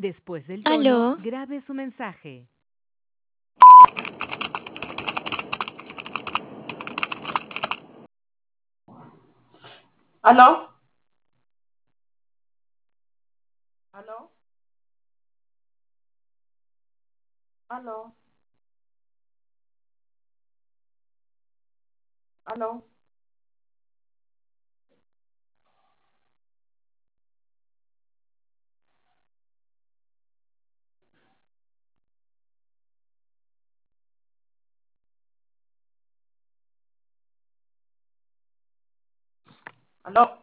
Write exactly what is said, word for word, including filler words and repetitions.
Después del tono, Aló, grabe su mensaje. ¿Aló? ¿Aló? ¿Aló? ¿Aló? ¿Aló?